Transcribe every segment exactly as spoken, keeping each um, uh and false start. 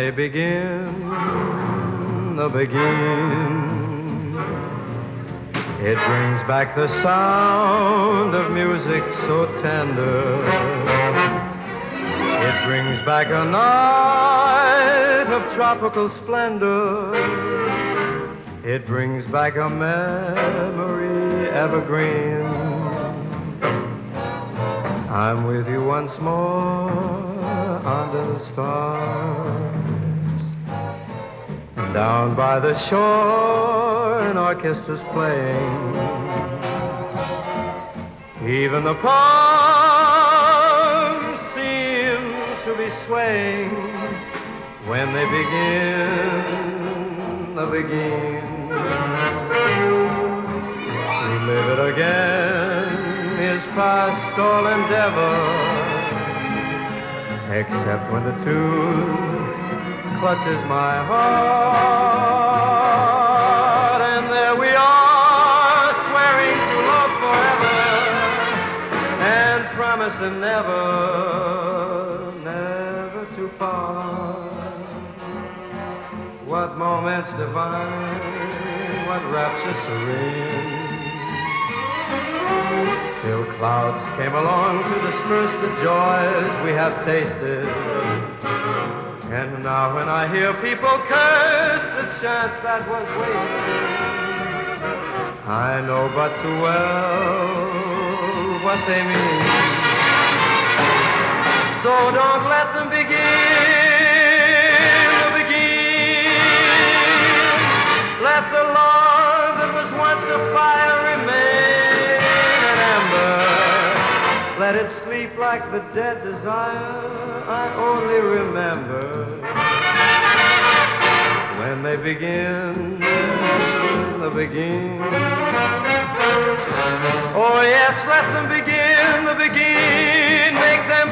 they begin, the begin, it brings back the sound of music so tender. It brings back a night of tropical splendor. It brings back a memory evergreen. I'm with you once more under the stars. Down by the shore, an orchestra's playing. Even the palms seem to be swaying when they begin, the begin. To live it again is past all endeavor, except when the tune clutches my heart, and there we are, swearing to love forever, and promising never, never to part. What moments divine, what rapture serene, till clouds came along to disperse the joys we have tasted. And now when I hear people curse the chance that was wasted, I know but too well what they mean. So don't let them begin, begin. Let the love that was once a fire remain an ember. Let it sleep like the dead desire I only remember when they begin, the begin. Oh yes, let them begin, the begin. Make them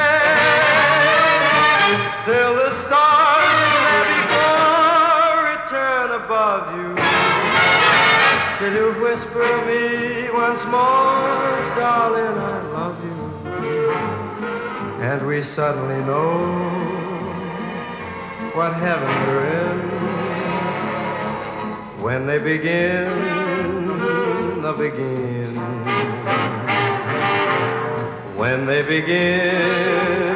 play till the stars there before return above you, till you whisper to me once more, darling, I love you. And we suddenly know what heaven we're in when they begin, the begin. When they begin